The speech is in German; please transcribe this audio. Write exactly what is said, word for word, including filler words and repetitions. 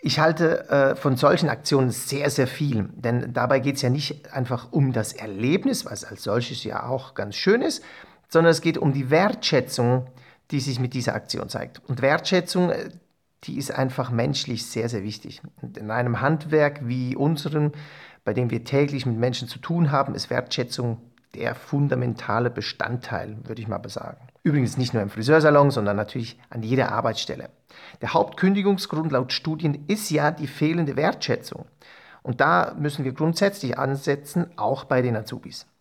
Ich halte äh, von solchen Aktionen sehr, sehr viel, denn dabei geht es ja nicht einfach um das Erlebnis, was als solches ja auch ganz schön ist, sondern es geht um die Wertschätzung, die sich mit dieser Aktion zeigt. Und Wertschätzung, äh, die ist einfach menschlich sehr, sehr wichtig. Und in einem Handwerk wie unserem, bei dem wir täglich mit Menschen zu tun haben, ist Wertschätzung der fundamentale Bestandteil, würde ich mal sagen. Übrigens nicht nur im Friseursalon, sondern natürlich an jeder Arbeitsstelle. Der Hauptkündigungsgrund laut Studien ist ja die fehlende Wertschätzung. Und da müssen wir grundsätzlich ansetzen, auch bei den Azubis.